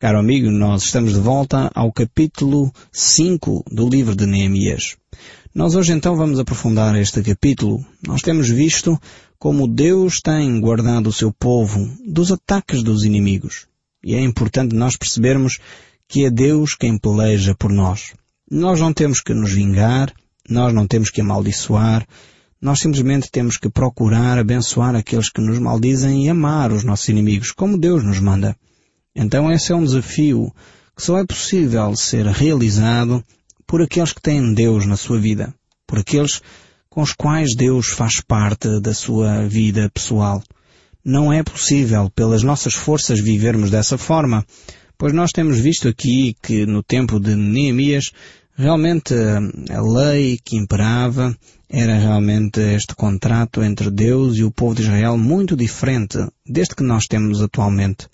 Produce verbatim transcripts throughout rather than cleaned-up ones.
Caro amigo, nós estamos de volta ao capítulo cinco do livro de Neemias. Nós hoje então vamos aprofundar este capítulo. Nós temos visto como Deus tem guardado o seu povo dos ataques dos inimigos. E é importante nós percebermos que é Deus quem peleja por nós. Nós não temos que nos vingar, nós não temos que amaldiçoar, nós simplesmente temos que procurar abençoar aqueles que nos maldizem e amar os nossos inimigos, como Deus nos manda. Então esse é um desafio que só é possível ser realizado por aqueles que têm Deus na sua vida, por aqueles com os quais Deus faz parte da sua vida pessoal. Não é possível pelas nossas forças vivermos dessa forma, pois nós temos visto aqui que no tempo de Neemias realmente a lei que imperava era realmente este contrato entre Deus e o povo de Israel muito diferente deste que nós temos atualmente.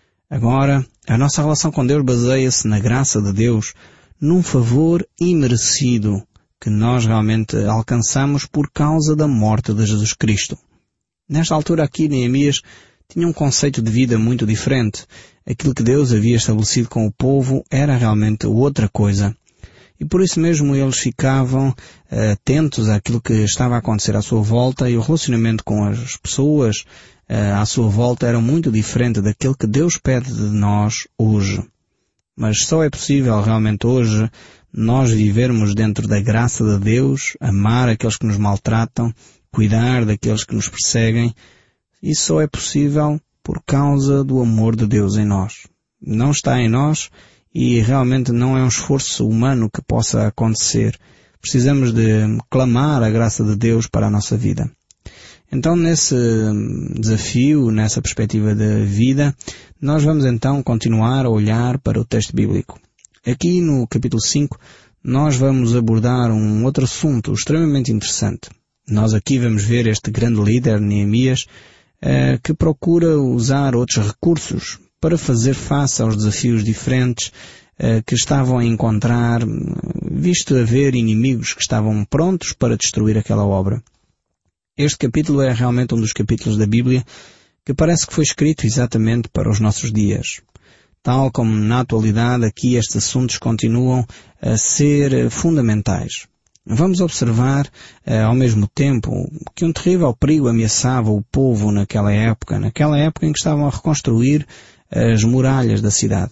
Agora, a nossa relação com Deus baseia-se na graça de Deus, num favor imerecido que nós realmente alcançamos por causa da morte de Jesus Cristo. Nesta altura aqui, Neemias tinha um conceito de vida muito diferente. Aquilo que Deus havia estabelecido com o povo era realmente outra coisa. E por isso mesmo eles ficavam uh, atentos àquilo que estava a acontecer à sua volta, e o relacionamento com as pessoas uh, à sua volta era muito diferente daquilo que Deus pede de nós hoje. Mas só é possível realmente hoje nós vivermos dentro da graça de Deus, amar aqueles que nos maltratam, cuidar daqueles que nos perseguem. Isso só é possível por causa do amor de Deus em nós. Não está em nós e realmente não é um esforço humano que possa acontecer. Precisamos de clamar a graça de Deus para a nossa vida. Então, nesse desafio, nessa perspectiva de vida, nós vamos então continuar a olhar para o texto bíblico. Aqui no capítulo cinco, nós vamos abordar um outro assunto extremamente interessante. Nós aqui vamos ver este grande líder, Neemias, eh, que procura usar outros recursos para fazer face aos desafios diferentes eh, que estavam a encontrar, visto haver inimigos que estavam prontos para destruir aquela obra. Este capítulo é realmente um dos capítulos da Bíblia que parece que foi escrito exatamente para os nossos dias. Tal como na atualidade aqui estes assuntos continuam a ser fundamentais. Vamos observar eh, ao mesmo tempo que um terrível perigo ameaçava o povo naquela época, naquela época em que estavam a reconstruir as muralhas da cidade.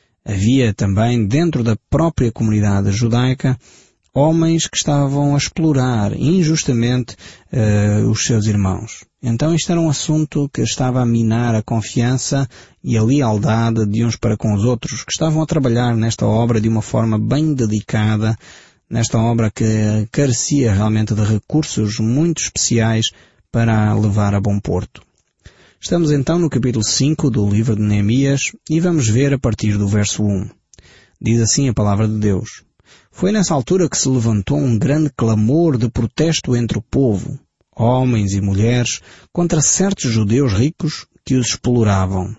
Havia também dentro da própria comunidade judaica homens que estavam a explorar injustamente uh, os seus irmãos. Então isto era um assunto que estava a minar a confiança e a lealdade de uns para com os outros, que estavam a trabalhar nesta obra de uma forma bem dedicada, nesta obra que carecia realmente de recursos muito especiais para a levar a bom porto. Estamos então no capítulo cinco do livro de Neemias e vamos ver a partir do verso um. Diz assim a palavra de Deus: Foi nessa altura que se levantou um grande clamor de protesto entre o povo, homens e mulheres, contra certos judeus ricos que os exploravam.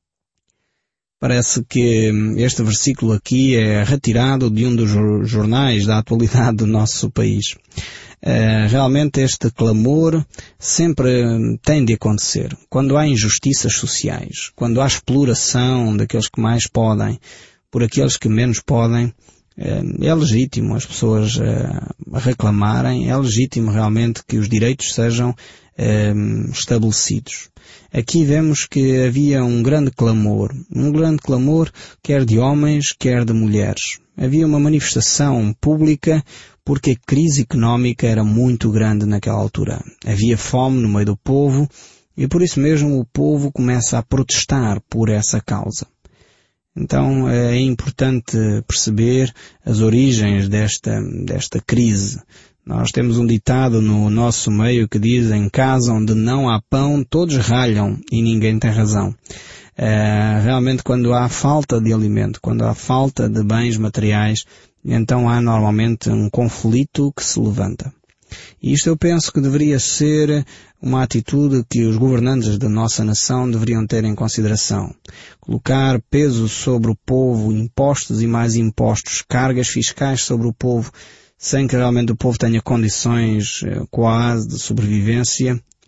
Parece que este versículo aqui é retirado de um dos jornais da atualidade do nosso país. Uh, realmente este clamor sempre tem de acontecer. Quando há injustiças sociais, quando há exploração daqueles que mais podem por aqueles que menos podem, uh, é legítimo as pessoas uh, reclamarem, é legítimo realmente que os direitos sejam uh, estabelecidos. Aqui vemos que havia um grande clamor, um grande clamor quer de homens, quer de mulheres. Havia uma manifestação pública porque a crise económica era muito grande naquela altura. Havia fome no meio do povo e por isso mesmo o povo começa a protestar por essa causa. Então é importante perceber as origens desta, desta crise. Nós temos um ditado no nosso meio que diz: em casa onde não há pão, todos ralham e ninguém tem razão. Uh, realmente quando há falta de alimento, quando há falta de bens materiais, então há normalmente um conflito que se levanta. E isto eu penso que deveria ser uma atitude que os governantes da nossa nação deveriam ter em consideração. Colocar peso sobre o povo, impostos e mais impostos, cargas fiscais sobre o povo, sem que realmente o povo tenha condições quase de sobrevivência,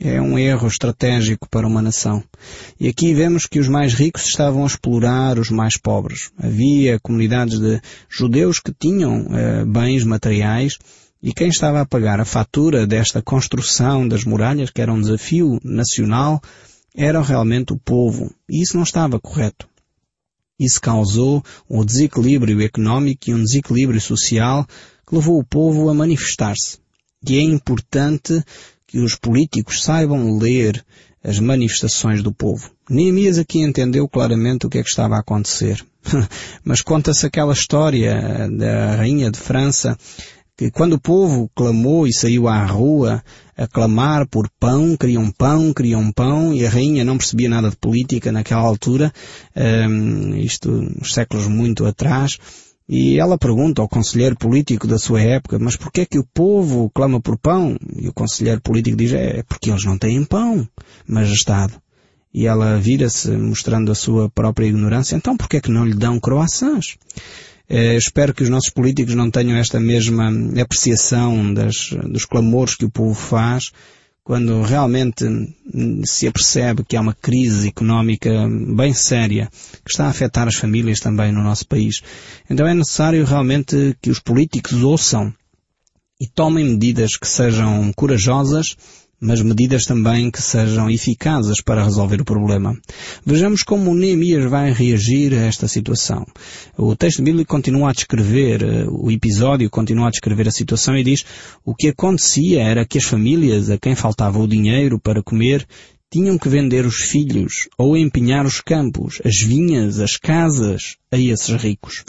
É um erro estratégico para uma nação. E aqui vemos que os mais ricos estavam a explorar os mais pobres. Havia comunidades de judeus que tinham eh, bens materiais, e quem estava a pagar a fatura desta construção das muralhas, que era um desafio nacional, era realmente o povo. E isso não estava correto. Isso causou um desequilíbrio económico e um desequilíbrio social que levou o povo a manifestar-se. E é importante que os políticos saibam ler as manifestações do povo. Neemias aqui entendeu claramente o que é que estava a acontecer. Mas conta-se aquela história da rainha de França, que quando o povo clamou e saiu à rua a clamar por pão, queriam pão, queriam pão, e a rainha não percebia nada de política naquela altura, um, isto uns séculos muito atrás, e ela pergunta ao conselheiro político da sua época, mas porquê é que o povo clama por pão? E o conselheiro político diz, é porque eles não têm pão, majestade. E ela vira-se mostrando a sua própria ignorância, então porquê é que não lhe dão croissants? Eh, espero que os nossos políticos não tenham esta mesma apreciação das, dos clamores que o povo faz, quando realmente se apercebe que há uma crise económica bem séria que está a afetar as famílias também no nosso país. Então é necessário realmente que os políticos ouçam e tomem medidas que sejam corajosas, mas medidas também que sejam eficazes para resolver o problema. Vejamos como Neemias vai reagir a esta situação. O texto bíblico continua a descrever, o episódio continua a descrever a situação e diz, o que acontecia era que as famílias a quem faltava o dinheiro para comer tinham que vender os filhos ou empenhar os campos, as vinhas, as casas a esses ricos.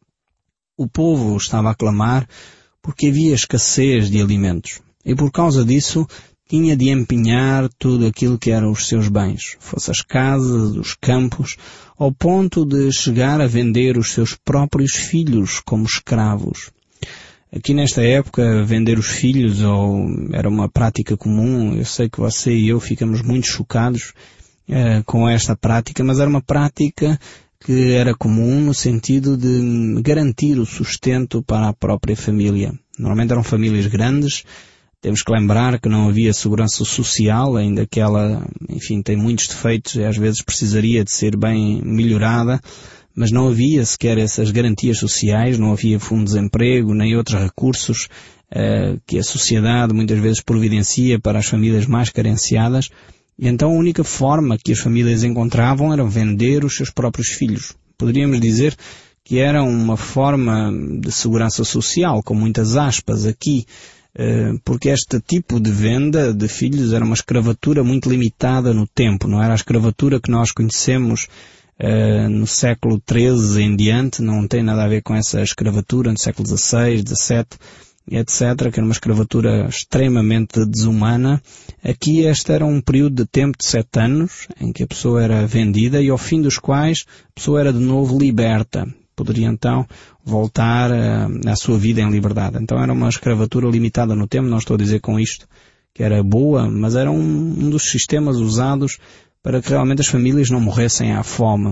O povo estava a clamar porque havia escassez de alimentos e por causa disso tinha de empenhar tudo aquilo que eram os seus bens, fosse as casas, os campos, ao ponto de chegar a vender os seus próprios filhos como escravos. Aqui nesta época, vender os filhos ou, era uma prática comum. Eu sei que você e eu ficamos muito chocados eh, com esta prática, mas era uma prática que era comum no sentido de garantir o sustento para a própria família. Normalmente eram famílias grandes. Temos que lembrar que não havia segurança social, ainda que ela, enfim, tem muitos defeitos e às vezes precisaria de ser bem melhorada, mas não havia sequer essas garantias sociais, não havia fundo de desemprego, nem outros recursos uh, que a sociedade muitas vezes providencia para as famílias mais carenciadas, e então a única forma que as famílias encontravam era vender os seus próprios filhos. Poderíamos dizer que era uma forma de segurança social, com muitas aspas aqui, porque este tipo de venda de filhos era uma escravatura muito limitada no tempo, não era a escravatura que nós conhecemos uh, no século treze em diante, não tem nada a ver com essa escravatura no século dezasseis, dezassete, etcétera, que era uma escravatura extremamente desumana. Aqui este era um período de tempo de sete anos, em que a pessoa era vendida e ao fim dos quais a pessoa era de novo liberta. Poderia então voltar uh, à sua vida em liberdade. Então era uma escravatura limitada no tempo, não estou a dizer com isto que era boa, mas era um, um dos sistemas usados para que realmente as famílias não morressem à fome.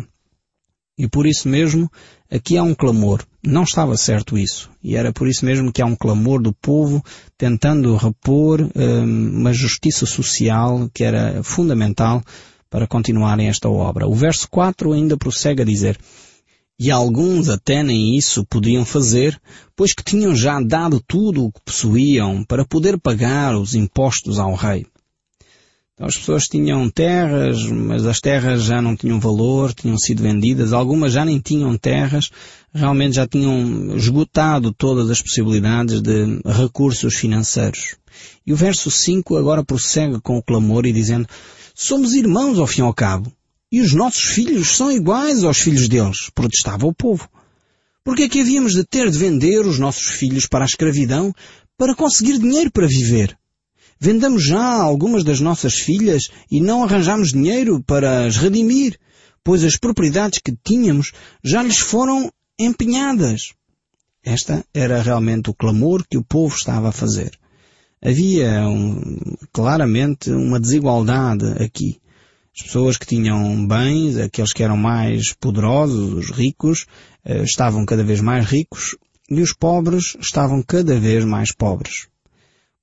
E por isso mesmo, aqui há um clamor. Não estava certo isso. E era por isso mesmo que há um clamor do povo tentando repor uh, uma justiça social que era fundamental para continuarem esta obra. O verso quatro ainda prossegue a dizer: e alguns até nem isso podiam fazer, pois que tinham já dado tudo o que possuíam para poder pagar os impostos ao rei. Então as pessoas tinham terras, mas as terras já não tinham valor, tinham sido vendidas, algumas já nem tinham terras, realmente já tinham esgotado todas as possibilidades de recursos financeiros. E o verso cinco agora prossegue com o clamor e dizendo: somos irmãos ao fim e ao cabo. E os nossos filhos são iguais aos filhos deles, protestava o povo. Por que é que havíamos de ter de vender os nossos filhos para a escravidão para conseguir dinheiro para viver? Vendamos já algumas das nossas filhas e não arranjamos dinheiro para as redimir, pois as propriedades que tínhamos já lhes foram empenhadas. Esta era realmente o clamor que o povo estava a fazer. Havia um, claramente uma desigualdade aqui. As pessoas que tinham bens, aqueles que eram mais poderosos, os ricos, estavam cada vez mais ricos e os pobres estavam cada vez mais pobres.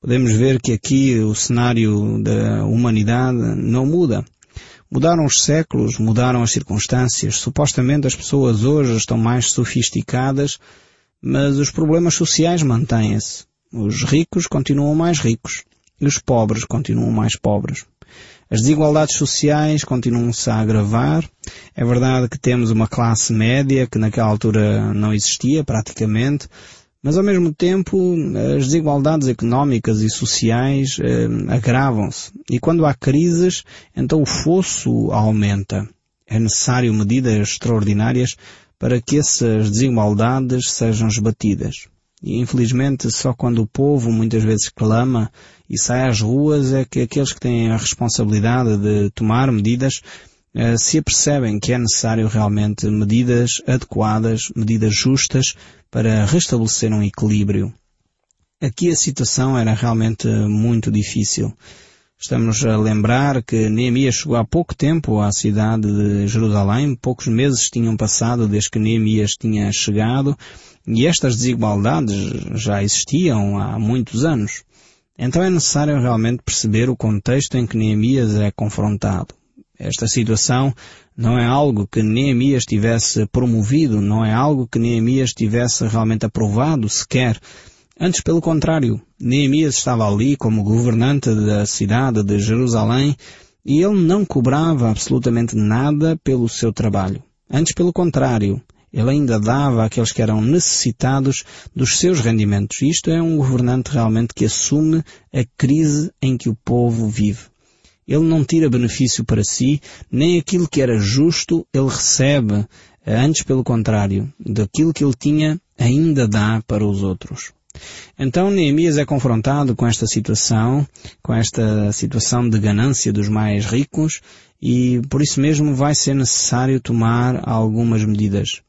Podemos ver que aqui o cenário da humanidade não muda. Mudaram os séculos, mudaram as circunstâncias. Supostamente as pessoas hoje estão mais sofisticadas, mas os problemas sociais mantêm-se. Os ricos continuam mais ricos e os pobres continuam mais pobres. As desigualdades sociais continuam-se a agravar. É verdade que temos uma classe média que naquela altura não existia praticamente, mas ao mesmo tempo as desigualdades económicas e sociais eh, agravam-se. E quando há crises, então o fosso aumenta. É necessário medidas extraordinárias para que essas desigualdades sejam esbatidas. E infelizmente só quando o povo muitas vezes clama e sai às ruas é que aqueles que têm a responsabilidade de tomar medidas eh, se apercebem que é necessário realmente medidas adequadas, medidas justas para restabelecer um equilíbrio. Aqui a situação era realmente muito difícil. Estamos a lembrar que Neemias chegou há pouco tempo à cidade de Jerusalém, poucos meses tinham passado desde que Neemias tinha chegado, e estas desigualdades já existiam há muitos anos. Então é necessário realmente perceber o contexto em que Neemias é confrontado. Esta situação não é algo que Neemias tivesse promovido, não é algo que Neemias tivesse realmente aprovado sequer. Antes, pelo contrário, Neemias estava ali como governante da cidade de Jerusalém e ele não cobrava absolutamente nada pelo seu trabalho. Antes, pelo contrário, ele ainda dava àqueles que eram necessitados dos seus rendimentos. Isto é um governante realmente que assume a crise em que o povo vive. Ele não tira benefício para si, nem aquilo que era justo ele recebe. Antes, pelo contrário, daquilo que ele tinha ainda dá para os outros. Então Neemias é confrontado com esta situação, com esta situação de ganância dos mais ricos e por isso mesmo vai ser necessário tomar algumas medidas.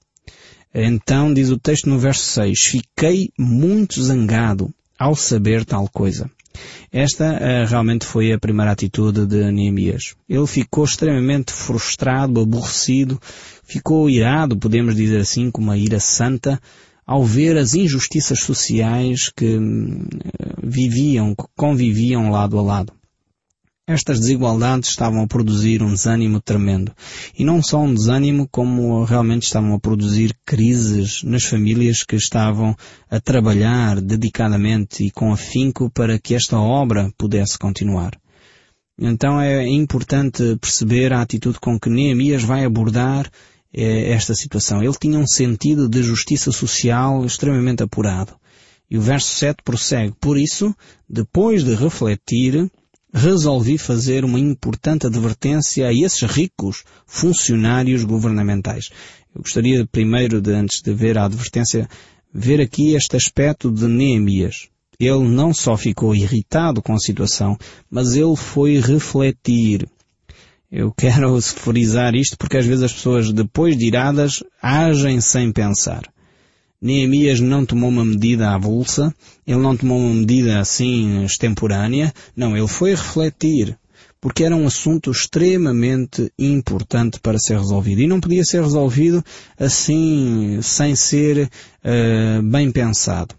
Então diz o texto no verso seis, fiquei muito zangado ao saber tal coisa. Esta uh, realmente foi a primeira atitude de Neemias. Ele ficou extremamente frustrado, aborrecido, ficou irado, podemos dizer assim, com uma ira santa, ao ver as injustiças sociais que uh, viviam, que conviviam lado a lado. Estas desigualdades estavam a produzir um desânimo tremendo. E não só um desânimo, como realmente estavam a produzir crises nas famílias que estavam a trabalhar dedicadamente e com afinco para que esta obra pudesse continuar. Então é importante perceber a atitude com que Neemias vai abordar eh, esta situação. Ele tinha um sentido de justiça social extremamente apurado. E o verso sete prossegue. Por isso, depois de refletir, resolvi fazer uma importante advertência a esses ricos funcionários governamentais. Eu gostaria primeiro, de, antes de ver a advertência, ver aqui este aspecto de Neemias. Ele não só ficou irritado com a situação, mas ele foi refletir. Eu quero frisar isto porque às vezes as pessoas, depois de iradas, agem sem pensar. Neemias não tomou uma medida avulsa, ele não tomou uma medida assim extemporânea, não, ele foi refletir, porque era um assunto extremamente importante para ser resolvido e não podia ser resolvido assim, sem ser uh, bem pensado.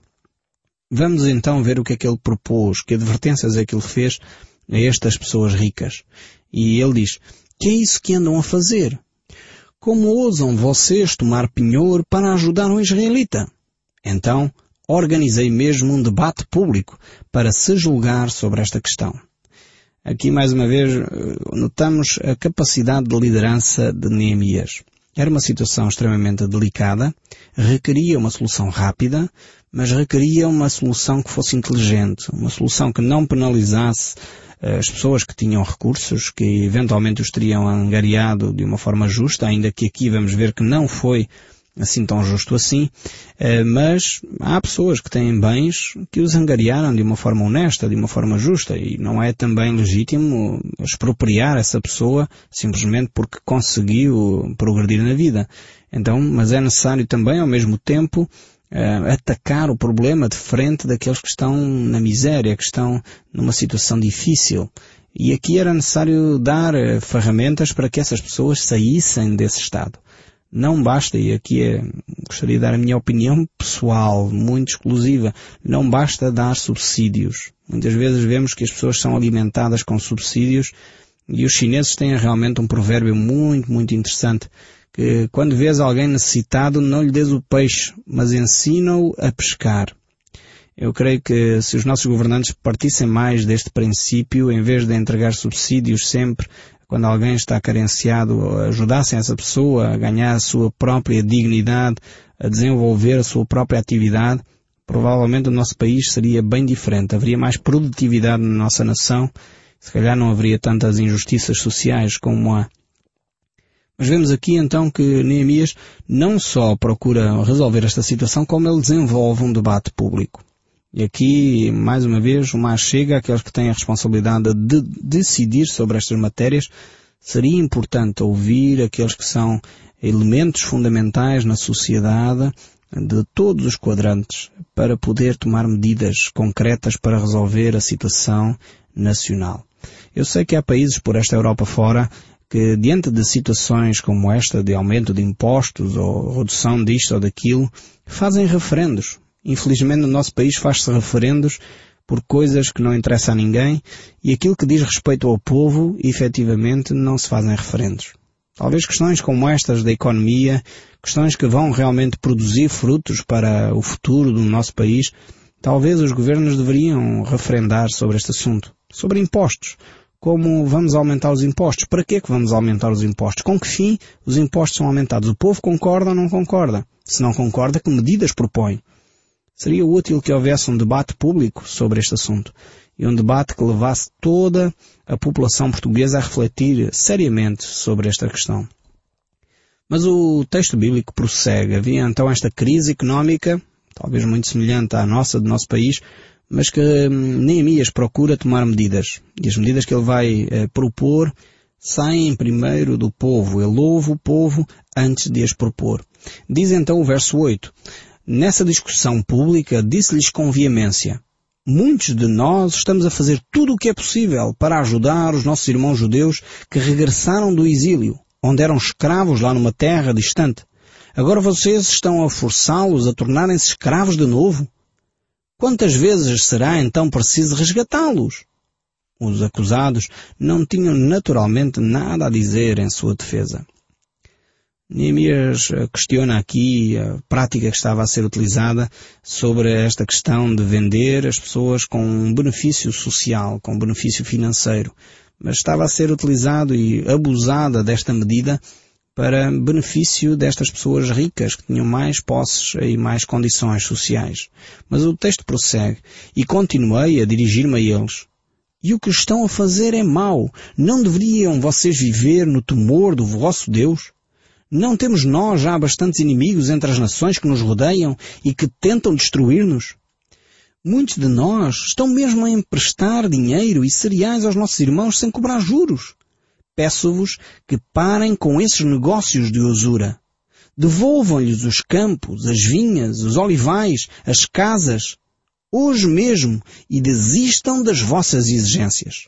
Vamos então ver o que é que ele propôs, que advertências é que ele fez a estas pessoas ricas. E ele diz, que é isso que andam a fazer? Como ousam vocês tomar penhor para ajudar um israelita? Então, organizei mesmo um debate público para se julgar sobre esta questão. Aqui, mais uma vez, notamos a capacidade de liderança de Neemias. Era uma situação extremamente delicada, requeria uma solução rápida, mas requeria uma solução que fosse inteligente, uma solução que não penalizasse as pessoas que tinham recursos, que eventualmente os teriam angariado de uma forma justa, ainda que aqui vamos ver que não foi assim tão justo assim, mas há pessoas que têm bens que os angariaram de uma forma honesta, de uma forma justa, e não é também legítimo expropriar essa pessoa simplesmente porque conseguiu progredir na vida. Então, mas é necessário também, ao mesmo tempo, Uh, atacar o problema de frente daqueles que estão na miséria, que estão numa situação difícil. E aqui era necessário dar uh, ferramentas para que essas pessoas saíssem desse estado. Não basta, e aqui é gostaria de dar a minha opinião pessoal, muito exclusiva. Não basta dar subsídios. Muitas vezes vemos que as pessoas são alimentadas com subsídios e os chineses têm realmente um provérbio muito, muito interessante, que quando vês alguém necessitado, não lhe dês o peixe, mas ensina-o a pescar. Eu creio que se os nossos governantes partissem mais deste princípio, em vez de entregar subsídios sempre, quando alguém está carenciado, ajudassem essa pessoa a ganhar a sua própria dignidade, a desenvolver a sua própria atividade, provavelmente o nosso país seria bem diferente. Haveria mais produtividade na nossa nação, se calhar não haveria tantas injustiças sociais como há. Mas vemos aqui então que Neemias não só procura resolver esta situação, como ele desenvolve um debate público. E aqui, mais uma vez, o mais chega àqueles que têm a responsabilidade de decidir sobre estas matérias. Seria importante ouvir aqueles que são elementos fundamentais na sociedade de todos os quadrantes para poder tomar medidas concretas para resolver a situação nacional. Eu sei que há países por esta Europa fora que, diante de situações como esta, de aumento de impostos ou redução disto ou daquilo, fazem referendos. Infelizmente no nosso país faz-se referendos por coisas que não interessam a ninguém e aquilo que diz respeito ao povo, efetivamente, não se fazem referendos. Talvez questões como estas da economia, questões que vão realmente produzir frutos para o futuro do nosso país, talvez os governos deveriam referendar sobre este assunto. Sobre impostos. Como vamos aumentar os impostos? Para que é que vamos aumentar os impostos? Com que fim os impostos são aumentados? O povo concorda ou não concorda? Se não concorda, que medidas propõe? Seria útil que houvesse um debate público sobre este assunto e um debate que levasse toda a população portuguesa a refletir seriamente sobre esta questão. Mas o texto bíblico prossegue. Havia então esta crise económica, talvez muito semelhante à nossa, do nosso país, mas que Neemias procura tomar medidas. E as medidas que ele vai eh, propor saem primeiro do povo. Ele ouve o povo antes de as propor. Diz então o verso oito. Nessa discussão pública, disse-lhes com veemência: muitos de nós estamos a fazer tudo o que é possível para ajudar os nossos irmãos judeus que regressaram do exílio, onde eram escravos lá numa terra distante. Agora vocês estão a forçá-los a tornarem-se escravos de novo? Quantas vezes será então preciso resgatá-los? Os acusados não tinham naturalmente nada a dizer em sua defesa. Neemias questiona aqui a prática que estava a ser utilizada sobre esta questão de vender as pessoas com um benefício social, com um benefício financeiro. Mas estava a ser utilizado e abusada desta medida para benefício destas pessoas ricas que tinham mais posses e mais condições sociais. Mas o texto prossegue: e continuei a dirigir-me a eles. E o que estão a fazer é mau. Não deveriam vocês viver no temor do vosso Deus? Não temos nós já bastantes inimigos entre as nações que nos rodeiam e que tentam destruir-nos? Muitos de nós estão mesmo a emprestar dinheiro e cereais aos nossos irmãos sem cobrar juros. Peço-vos que parem com esses negócios de usura. Devolvam-lhes os campos, as vinhas, os olivais, as casas, hoje mesmo, e desistam das vossas exigências.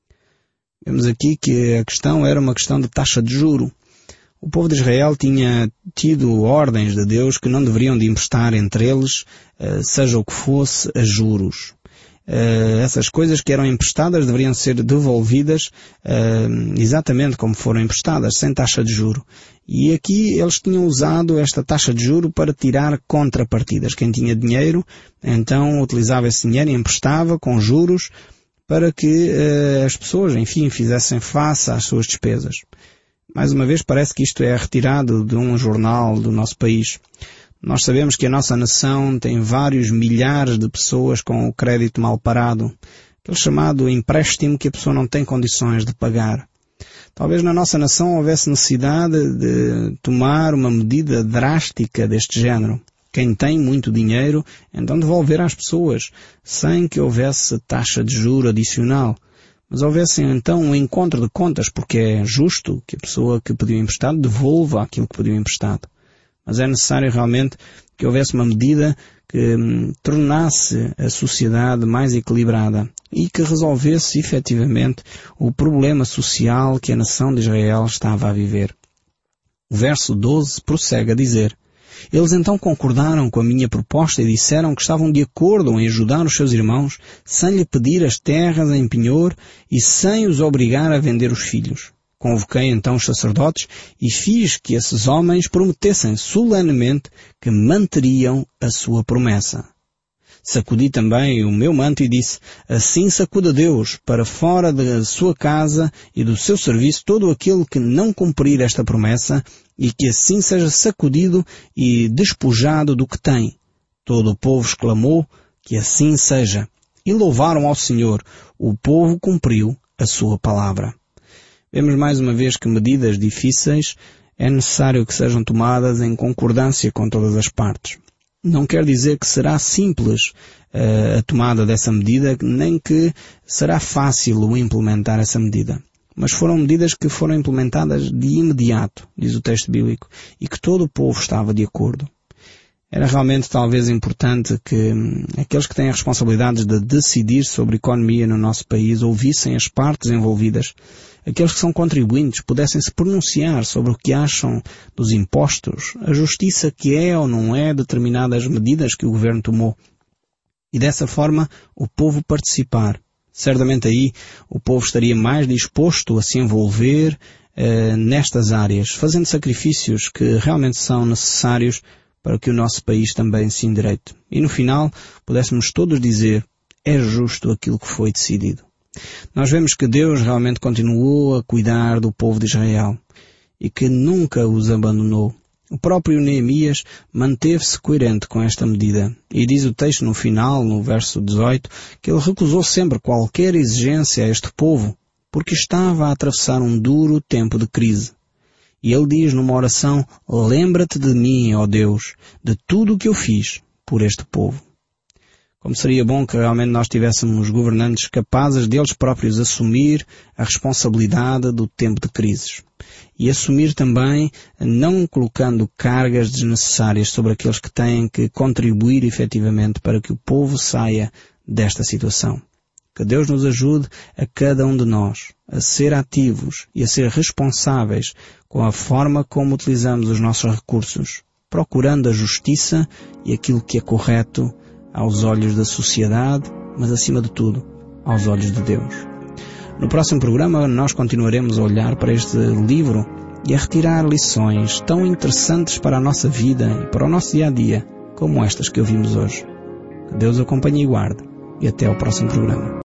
Vemos aqui que a questão era uma questão de taxa de juro. O povo de Israel tinha tido ordens de Deus que não deveriam de emprestar entre eles, seja o que fosse, a juros. Essas coisas que eram emprestadas deveriam ser devolvidas exatamente como foram emprestadas, sem taxa de juro. E aqui eles tinham usado esta taxa de juro para tirar contrapartidas. Quem tinha dinheiro, então utilizava esse dinheiro e emprestava com juros para que as pessoas, enfim, fizessem face às suas despesas. Mais uma vez, parece que isto é retirado de um jornal do nosso país. Nós sabemos que a nossa nação tem vários milhares de pessoas com o crédito mal parado, aquele chamado empréstimo que a pessoa não tem condições de pagar. Talvez na nossa nação houvesse necessidade de tomar uma medida drástica deste género. Quem tem muito dinheiro, então devolver às pessoas, sem que houvesse taxa de juro adicional. Mas houvesse então um encontro de contas, porque é justo que a pessoa que pediu emprestado devolva aquilo que pediu emprestado. Mas é necessário realmente que houvesse uma medida que hum, tornasse a sociedade mais equilibrada e que resolvesse efetivamente o problema social que a nação de Israel estava a viver. O verso doze prossegue a dizer: Eles então concordaram com a minha proposta e disseram que estavam de acordo em ajudar os seus irmãos sem lhe pedir as terras em penhor e sem os obrigar a vender os filhos. Convoquei então os sacerdotes e fiz que esses homens prometessem solenemente que manteriam a sua promessa. Sacudi também o meu manto e disse: assim sacuda Deus para fora da sua casa e do seu serviço todo aquele que não cumprir esta promessa, e que assim seja sacudido e despojado do que tem. Todo o povo exclamou que assim seja, e louvaram ao Senhor. O povo cumpriu a sua palavra. Vemos mais uma vez que medidas difíceis é necessário que sejam tomadas em concordância com todas as partes. Não quer dizer que será simples uh, a tomada dessa medida, nem que será fácil o implementar essa medida. Mas foram medidas que foram implementadas de imediato, diz o texto bíblico, e que todo o povo estava de acordo. Era realmente talvez importante que hum, aqueles que têm a responsabilidade de decidir sobre a economia no nosso país ouvissem as partes envolvidas. Aqueles que são contribuintes pudessem se pronunciar sobre o que acham dos impostos, a justiça que é ou não é determinadas medidas que o governo tomou. E dessa forma o povo participar. Certamente aí o povo estaria mais disposto a se envolver eh, nestas áreas, fazendo sacrifícios que realmente são necessários para que o nosso país também se endireite. E no final pudéssemos todos dizer: é justo aquilo que foi decidido. Nós vemos que Deus realmente continuou a cuidar do povo de Israel e que nunca os abandonou. O próprio Neemias manteve-se coerente com esta medida. E diz o texto no final, no verso dezoito, que ele recusou sempre qualquer exigência a este povo, porque estava a atravessar um duro tempo de crise. E ele diz numa oração: lembra-te de mim, ó Deus, de tudo o que eu fiz por este povo. Como seria bom que realmente nós tivéssemos governantes capazes deles próprios assumir a responsabilidade do tempo de crises. E assumir também, não colocando cargas desnecessárias sobre aqueles que têm que contribuir efetivamente para que o povo saia desta situação. Que Deus nos ajude a cada um de nós a ser ativos e a ser responsáveis com a forma como utilizamos os nossos recursos, procurando a justiça e aquilo que é correto aos olhos da sociedade, mas acima de tudo, aos olhos de Deus. No próximo programa nós continuaremos a olhar para este livro e a retirar lições tão interessantes para a nossa vida e para o nosso dia-a-dia, como estas que ouvimos hoje. Que Deus acompanhe e guarde, e até ao próximo programa.